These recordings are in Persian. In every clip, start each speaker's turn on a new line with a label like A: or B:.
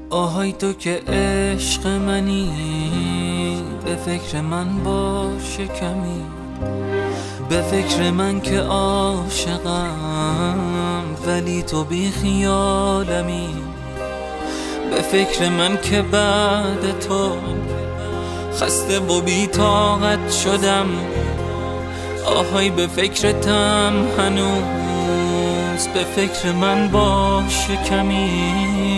A: آهای تو که عشق منی، به فکر من باش کمی، به فکر من که عاشقم ولی تو بی خیالمی، به فکر من که بعد تو خسته و بی طاقت شدم. آهای به فکرتم هنوز، به فکر من باش کمی.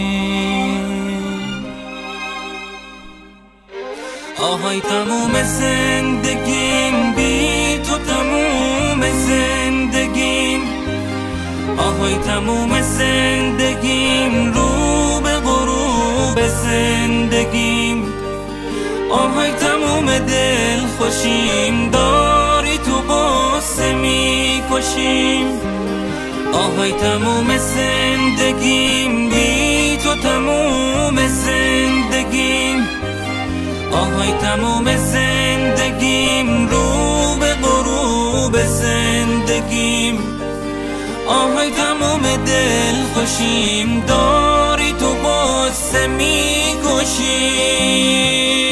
A: آهای تموم زندگیم بی تو، تموم زندگیم. آهای تموم زندگیم رو به غروب زندگیم. آهای تموم دل خوشیم داری تو قصه می کشیم. آهای تموم زندگیم بی تو، تموم زندگیم. آهای تموم زندگیم رو به غروب زندگیم. آهای تموم دل خوشیم داری تو قصه می کشیم.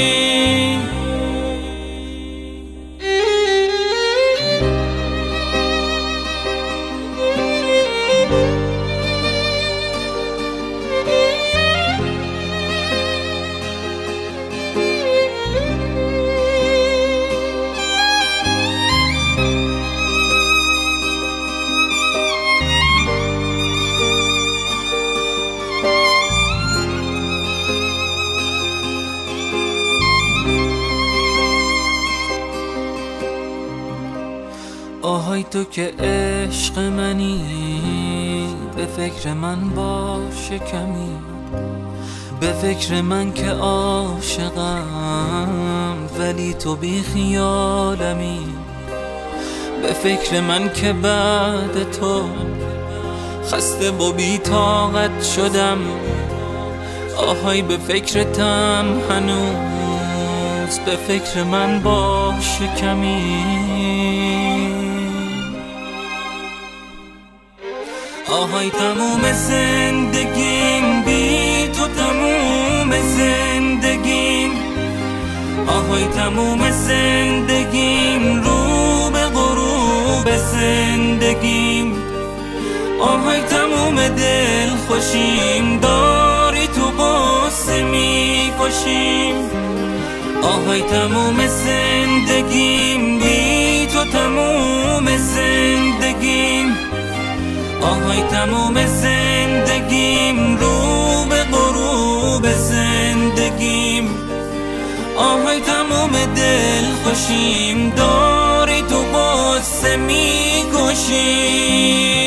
A: آهای تو که عشق منی، به فکر من باش کمی، به فکر من که عاشقم ولی تو بی خیالمی، به فکر من که بعد تو خسته و بی طاقت شدم. آهای به فکرتم هنوز، به فکر من باش کمی. آهای تموم زندگیم بی تو، تموم زندگیم. آهای تموم زندگیم رو به غروب زندگیم. آهای تموم دل خوشیم داری تو قصه می کشیم. آهای تموم زندگیم بی تو، تموم زندگیم. آهای تموم زندگیم رو به غروب زندگیم. آهای تموم دل خوشیم داری تو قصه می کشیم.